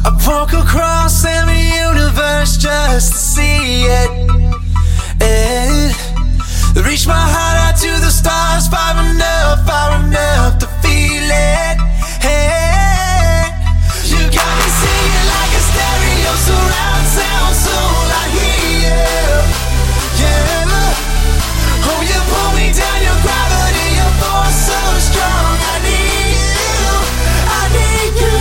I walk across every universe just to see it. And reach my heart out to the stars, far enough to feel it. Hey, you got me singing like a stereo, surround sound, soul, I hear you. Yeah, oh, you pull me down, your gravity, your force so strong. I need you, I need you.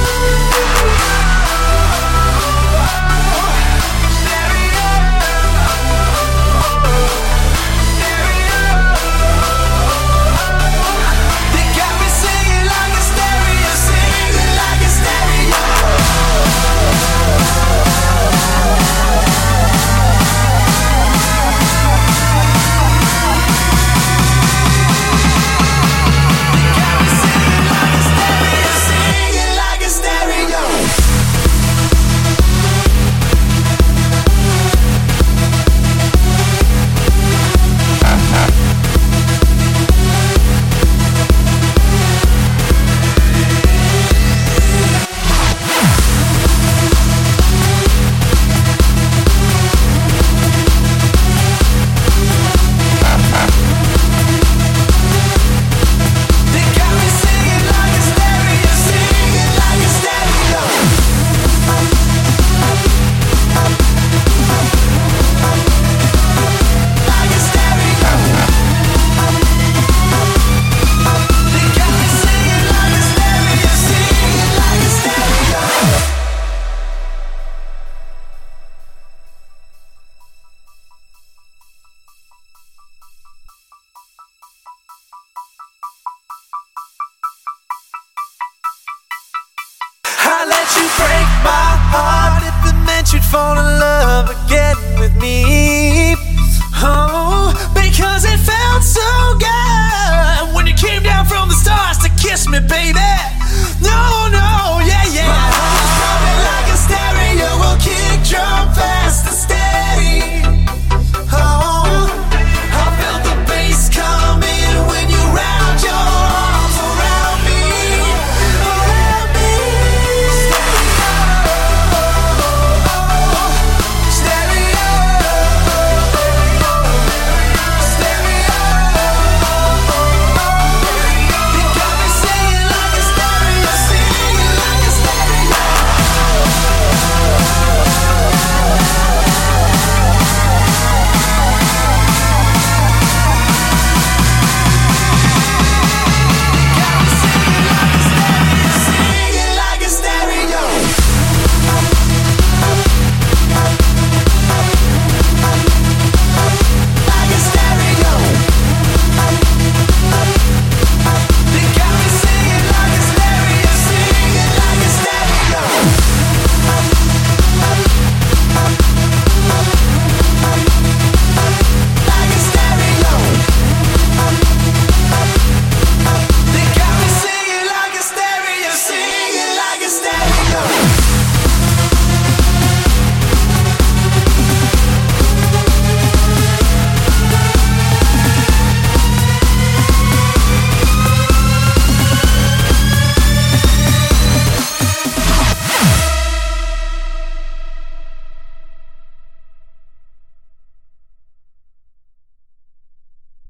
I let you break my heart if it meant you'd fall in love again with me.